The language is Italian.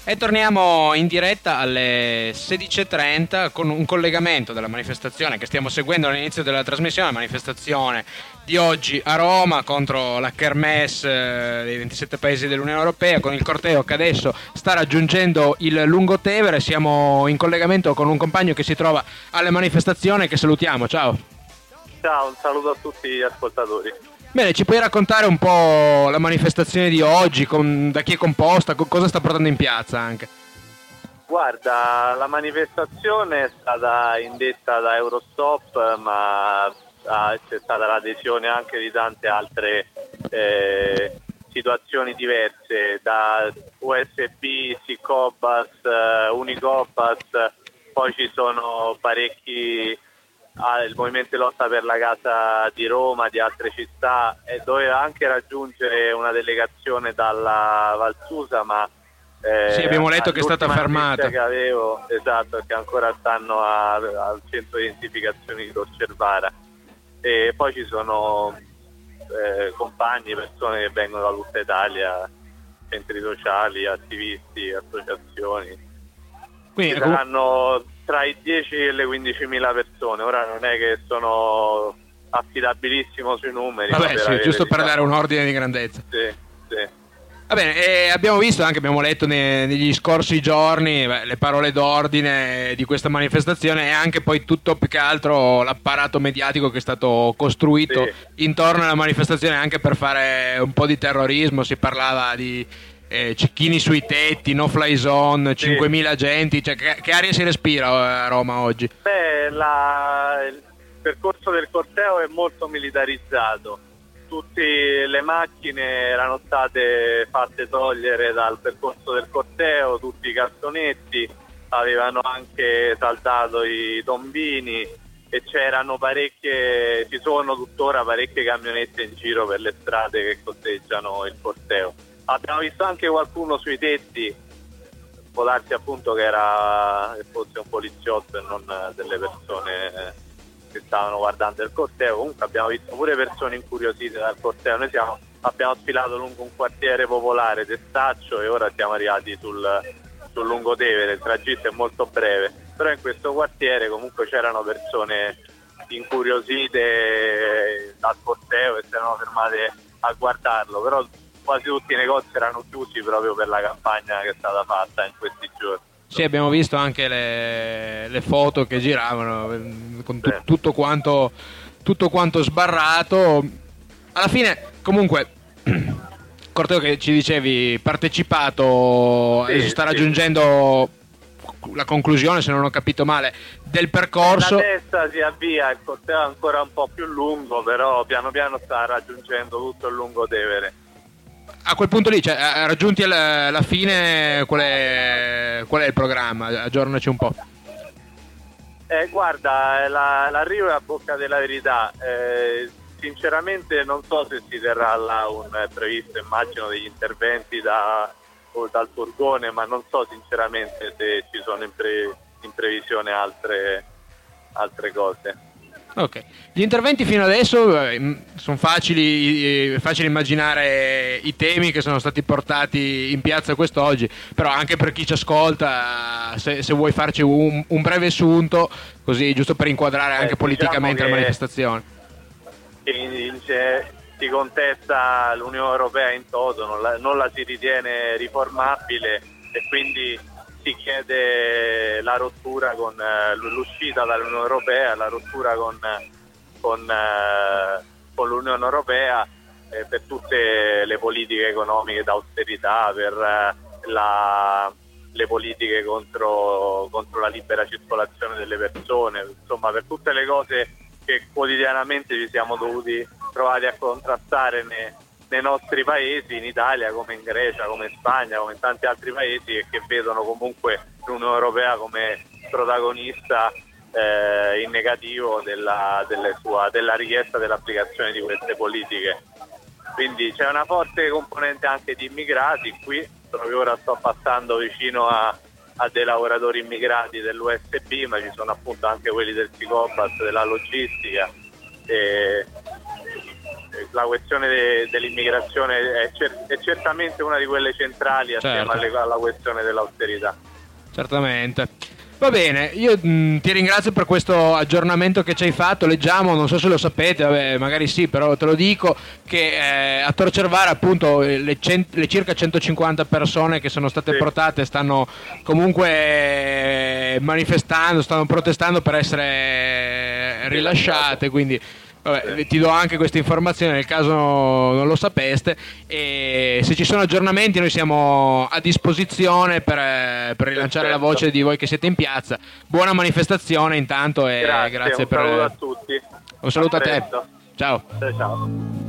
E torniamo in diretta alle 16:30 con un collegamento della manifestazione che stiamo seguendo all'inizio della trasmissione, la manifestazione di oggi a Roma contro la Kermesse dei 27 paesi dell'Unione Europea, con il corteo che adesso sta raggiungendo il Lungotevere. Siamo in collegamento con un compagno che si trova alle manifestazioni, che salutiamo. Ciao. Ciao, un saluto a tutti gli ascoltatori. Bene, ci puoi raccontare un po' la manifestazione di oggi, da chi è composta, cosa sta portando in piazza anche? Guarda, la manifestazione è stata indetta da Eurostop, ma c'è stata l'adesione anche di tante altre situazioni diverse, da USB, Sicobas, Unicobas, poi ci sono parecchi... il movimento di lotta per la casa di Roma, di altre città, e doveva anche raggiungere una delegazione dalla Valsusa, ma sì, abbiamo letto che è stata fermata. Che avevo, esatto, che ancora stanno al centro di identificazione di Torcervara. E poi ci sono compagni, persone che vengono da tutta Italia, centri sociali, attivisti, associazioni. Quindi saranno tra i 10 e le 15.000 persone. Ora non è che sono affidabilissimo sui numeri. Vabbè, sì, giusto per dare un ordine di grandezza. Sì, sì. Va bene, abbiamo visto anche, abbiamo letto negli scorsi giorni le parole d'ordine di questa manifestazione, e anche poi tutto, più che altro, l'apparato mediatico che è stato costruito intorno alla manifestazione, anche per fare un po' di terrorismo. Si parlava di cecchini sui tetti, no fly zone, 5.000 agenti, cioè, che aria si respira a Roma oggi? Beh, il percorso del corteo è molto militarizzato. Tutte le macchine erano state fatte togliere dal percorso del corteo, tutti i cassonetti, avevano anche saltato i tombini e ci sono tuttora parecchie camionette in giro per le strade che costeggiano il corteo. Abbiamo visto anche qualcuno sui tetti, può darsi appunto che fosse un poliziotto e non delle persone che stavano guardando il corteo. Comunque abbiamo visto pure persone incuriosite dal corteo. Noi abbiamo sfilato lungo un quartiere popolare, Testaccio, e ora siamo arrivati sul Lungotevere. Il tragitto è molto breve, però in questo quartiere comunque c'erano persone incuriosite dal corteo e si erano fermate a guardarlo, però quasi tutti i negozi erano chiusi proprio per la campagna che è stata fatta in questi giorni. Sì, abbiamo visto anche le foto che giravano con tutto quanto sbarrato. Alla fine, comunque, corteo che ci dicevi partecipato, adesso sta raggiungendo la conclusione, se non ho capito male, del percorso. La testa si avvia, il corteo è ancora un po' più lungo, però piano piano sta raggiungendo tutto il Lungotevere. A quel punto lì, cioè, raggiunti alla fine, qual è il programma? Aggiornaci un po'. Guarda, l'arrivo è a bocca della verità. Sinceramente non so se si terrà là previsto, immagino, degli interventi dal furgone, ma non so sinceramente se ci sono in previsione altre cose. Ok, gli interventi fino adesso sono facili immaginare i temi che sono stati portati in piazza quest'oggi, però anche per chi ci ascolta, se vuoi farci un breve assunto, così giusto per inquadrare anche politicamente la manifestazione. Si contesta l'Unione Europea in toto, non la si ritiene riformabile, e quindi si chiede la rottura con l'uscita dall'Unione Europea, la rottura con l'Unione Europea per tutte le politiche economiche d'austerità, per le politiche contro la libera circolazione delle persone, insomma per tutte le cose che quotidianamente ci siamo dovuti trovare a contrastare nei nostri paesi, in Italia come in Grecia, come in Spagna, come in tanti altri paesi, e che vedono comunque l'Unione Europea come protagonista in negativo della richiesta dell'applicazione di queste politiche. Quindi c'è una forte componente anche di immigrati qui. Proprio ora sto passando vicino a dei lavoratori immigrati dell'USB, ma ci sono appunto anche quelli del Sicobas, della logistica, la questione dell'immigrazione è certamente una di quelle centrali assieme Certo. alla questione dell'austerità. Certamente. Va bene, io ti ringrazio per questo aggiornamento che ci hai fatto. Leggiamo, non so se lo sapete, vabbè, magari sì, però te lo dico, che a Tor Cervara appunto le circa 150 persone che sono state portate stanno comunque manifestando, stanno protestando per essere rilasciate, quindi vabbè, ti do anche questa informazione nel caso non lo sapeste, e se ci sono aggiornamenti noi siamo a disposizione per rilanciare la voce di voi che siete in piazza. Buona manifestazione intanto e grazie un saluto a tutti. Un saluto a te. Presto. Ciao. Ciao.